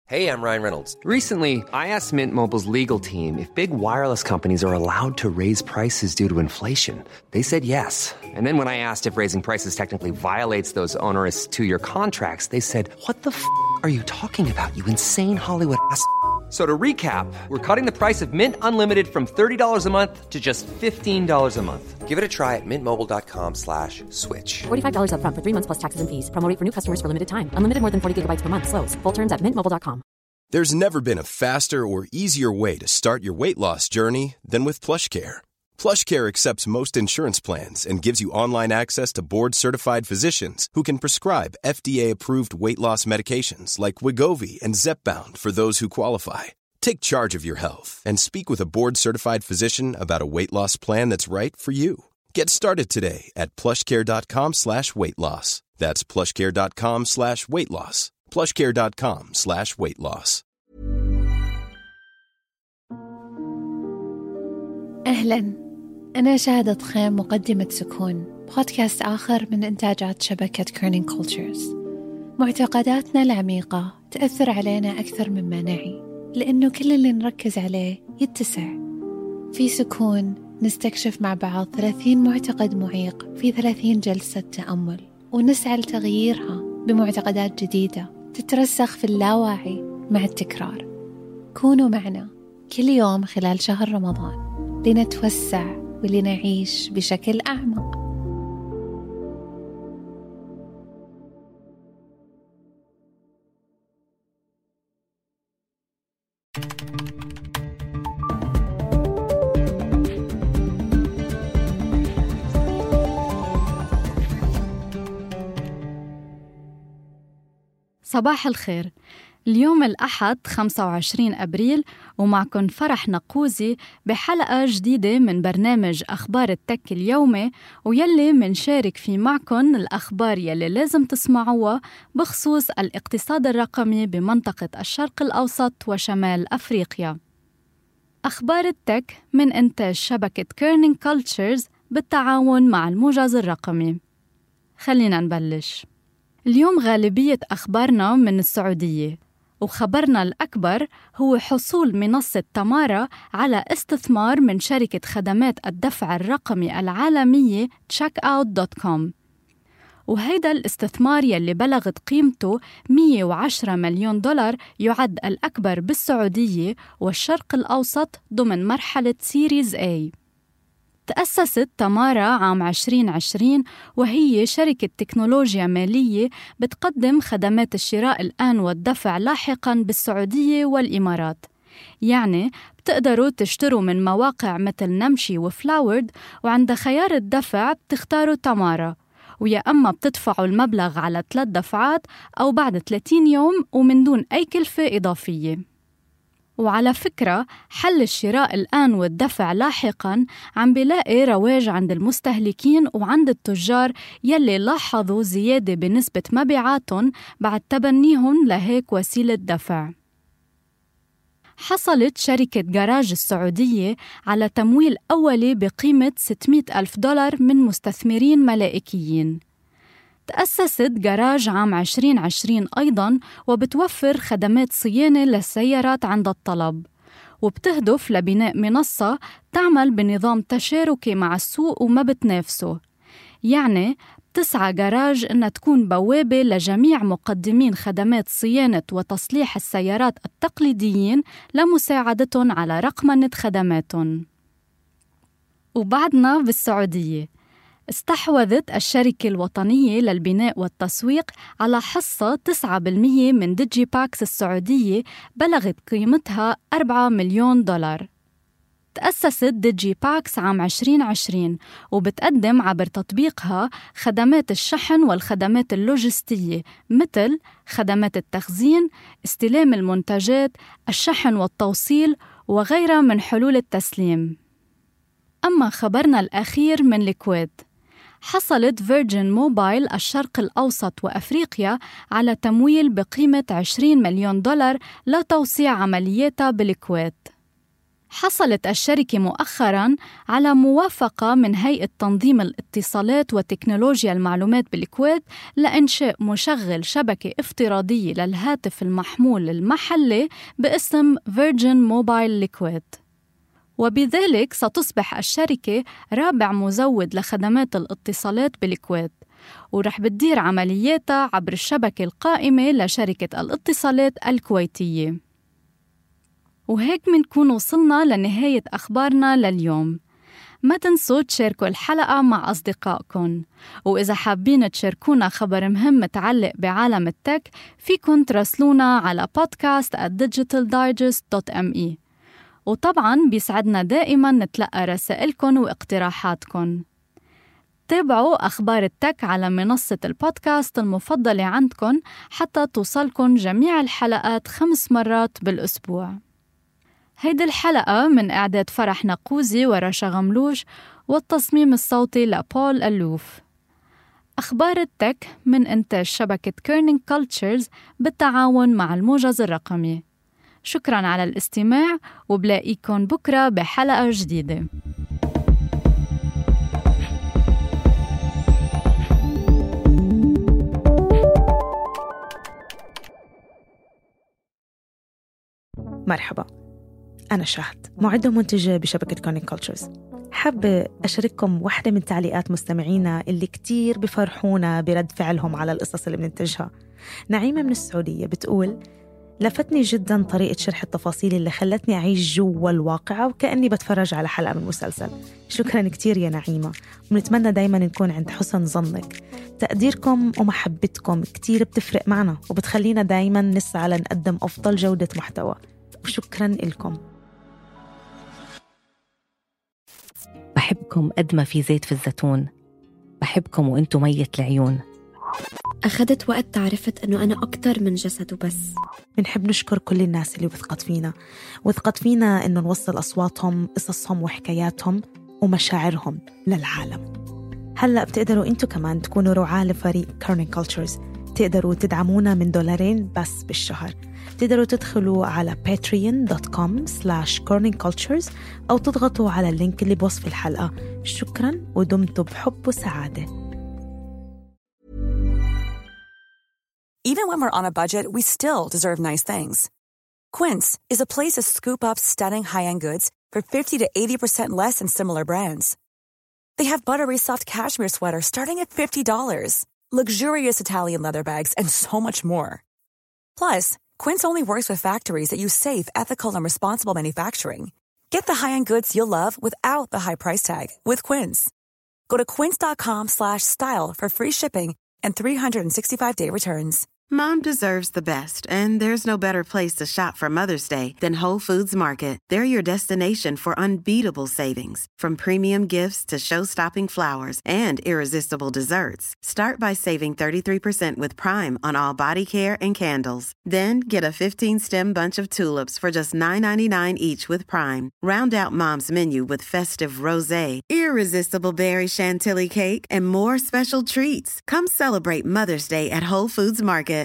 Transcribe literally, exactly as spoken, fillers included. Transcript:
Hey, I'm Ryan Reynolds. Recently, I asked Mint Mobile's legal team if big wireless companies are allowed to raise prices due to inflation. They said yes. And then when I asked if raising prices technically violates those onerous two-year contracts, they said, what the f*** are you talking about, you insane Hollywood ass f- So to recap, we're cutting the price of Mint Unlimited from thirty dollars a month to just fifteen dollars a month. Give it a try at mintmobile.com slash switch. forty-five dollars up front for three months plus taxes and fees. Promo rate for new customers for limited time. Unlimited more than forty gigabytes per month. Slows full terms at mint mobile dot com. There's never been a faster or easier way to start your weight loss journey than with PlushCare. PlushCare accepts most insurance plans and gives you online access to board-certified physicians who can prescribe F D A-approved weight loss medications like Wegovy and Zepbound for those who qualify. Take charge of your health and speak with a board-certified physician about a weight loss plan that's right for you. Get started today at plushcare.com slash weight loss. That's plushcare.com slash weight loss. plushcare.com slash weight loss. أهلاً، أنا شهادة خيم، مقدمة سكون، بودكاست آخر من إنتاجات شبكة كيرنينج كولتشرز. معتقداتنا العميقة تأثر علينا أكثر مما نعي، لأنه كل اللي نركز عليه يتسع. في سكون نستكشف مع بعض ثلاثين معتقد معيق في ثلاثين جلسة تأمل، ونسعى لتغييرها بمعتقدات جديدة تترسخ في اللاواعي مع التكرار. كونوا معنا كل يوم خلال شهر رمضان لنتوسع ولنعيش بشكل أعمق. صباح الخير. اليوم الأحد خمسة وعشرين أبريل ومعكن فرح نقوزي بحلقة جديدة من برنامج أخبار التك اليومي، ويلي منشارك في معكن الأخبار يلي لازم تسمعوها بخصوص الاقتصاد الرقمي بمنطقة الشرق الأوسط وشمال أفريقيا. أخبار التك من إنتاج شبكة كيرنينج كولتشرز بالتعاون مع الموجز الرقمي. خلينا نبلش. اليوم غالبية أخبارنا من السعودية، وخبرنا الأكبر هو حصول منصة تمارا على استثمار من شركة خدمات الدفع الرقمي العالمية تشيك أوت دوت كوم، وهيدا الاستثمار يلي بلغت قيمته مية وعشرة مليون دولار يعد الأكبر بالسعودية والشرق الأوسط ضمن مرحلة سيريز A. تأسست تمارا عام عشرين عشرين وهي شركة تكنولوجيا مالية بتقدم خدمات الشراء الآن والدفع لاحقاً بالسعودية والإمارات. يعني بتقدروا تشتروا من مواقع مثل نمشي وفلاورد، وعند خيار الدفع بتختاروا تمارا، ويا أما بتدفعوا المبلغ على ثلاث دفعات أو بعد ثلاثين يوم ومن دون أي كلفة إضافية. وعلى فكرة، حل الشراء الآن والدفع لاحقاً عم بيلاقي رواج عند المستهلكين وعند التجار يلي لاحظوا زيادة بنسبة مبيعاتهم بعد تبنيهم لهيك وسيلة دفع. حصلت شركة جراج السعودية على تمويل أولي بقيمة ستمائة ألف دولار من مستثمرين ملائكيين. تأسست جراج عام عشرين عشرين أيضاً، وبتوفر خدمات صيانة للسيارات عند الطلب، وبتهدف لبناء منصة تعمل بنظام تشاركي مع السوق وما بتنافسه. يعني بتسعى جراج إنها تكون بوابة لجميع مقدمين خدمات صيانة وتصليح السيارات التقليديين لمساعدتهم على رقمنة خدماتهم. وبعدنا بالسعودية، استحوذت الشركة الوطنية للبناء والتسويق على حصة تسعة بالمية من ديجي باكس السعودية بلغت قيمتها أربعة مليون دولار. تأسست ديجي باكس عام عشرين عشرين وبتقدم عبر تطبيقها خدمات الشحن والخدمات اللوجستية مثل خدمات التخزين، استلام المنتجات، الشحن والتوصيل وغيرها من حلول التسليم. أما خبرنا الأخير من الكويت، حصلت فيرجن موبايل الشرق الأوسط وأفريقيا على تمويل بقيمة عشرين مليون دولار لتوسيع عملياتها بالكويت. حصلت الشركة مؤخراً على موافقة من هيئة تنظيم الاتصالات وتكنولوجيا المعلومات بالكويت لإنشاء مشغل شبكة افتراضية للهاتف المحمول المحلي باسم فيرجن موبايل الكويت، وبذلك ستصبح الشركة رابع مزود لخدمات الاتصالات بالكويت، ورح بتدير عملياتها عبر الشبكة القائمة لشركة الاتصالات الكويتية. وهيك منكون وصلنا لنهاية أخبارنا لليوم. ما تنسوا تشاركوا الحلقة مع أصدقائكم، وإذا حابين تشاركونا خبر مهم متعلق بعالم التك فيكن تراسلونا على podcast at digital digest dot m e. وطبعاً بيسعدنا دائماً نتلقى رسائلكم واقتراحاتكم. تابعوا أخبار التك على منصة البودكاست المفضلة عندكم حتى توصلكم جميع الحلقات خمس مرات بالأسبوع. هيدي الحلقة من إعداد فرح نقوزي ورشا غملوش، والتصميم الصوتي لبول ألوف. أخبار التك من إنتاج شبكة كيرنينج كولتشرز بالتعاون مع الموجز الرقمي. شكراً على الاستماع، وبلاقيكم بكرة بحلقة جديدة. مرحبا، أنا شهد، معدة ومنتجة بشبكة كيرنينج كولتشرز. حابة أشارككم واحدة من تعليقات مستمعينا اللي كتير بفرحونا برد فعلهم على القصص اللي بننتجها. نعيمة من السعودية بتقول: لفتني جدا طريقة شرح التفاصيل اللي خلتني أعيش جوا الواقعة وكأني بتفرج على حلقة من مسلسل. شكرا كتير يا نعيمة، ونتمنى دايما نكون عند حسن ظنك. تقديركم ومحبتكم كتير بتفرق معنا وبتخلينا دايما نسعى لنقدم أفضل جودة محتوى، وشكرا لكم. بحبكم قد ما في زيت في الزيتون، بحبكم وانتم مية العيون. أخذت وقت تعرفت أنه أنا أكتر من جسد وبس. بنحب نشكر كل الناس اللي وثقت فينا وثقت فينا أنه نوصل أصواتهم، قصصهم وحكاياتهم ومشاعرهم للعالم. هلأ بتقدروا أنتوا كمان تكونوا رعاة لفريق كيرنينج كولتشرز. تقدروا تدعمونا من دولارين بس بالشهر. تقدروا تدخلوا على patreon dot com slash kearning cultures أو تضغطوا على اللينك اللي بوصف الحلقة. شكراً، ودمتوا بحب وسعادة. Even when we're on a budget, we still deserve nice things. Quince is a place to scoop up stunning high-end goods for fifty to eighty percent less than similar brands. They have buttery soft cashmere sweaters starting at fifty dollars, luxurious Italian leather bags, and so much more. Plus, Quince only works with factories that use safe, ethical, and responsible manufacturing. Get the high-end goods you'll love without the high price tag with Quince. Go to quince dot com slash style for free shipping and three hundred sixty-five day returns. Mom deserves the best, and there's no better place to shop for Mother's Day than Whole Foods Market. They're your destination for unbeatable savings, from premium gifts to show-stopping flowers and irresistible desserts. Start by saving thirty-three percent with Prime on all body care and candles. Then get a fifteen stem bunch of tulips for just nine ninety-nine each with Prime. Round out Mom's menu with festive rosé, irresistible berry chantilly cake, and more special treats. Come celebrate Mother's Day at Whole Foods Market.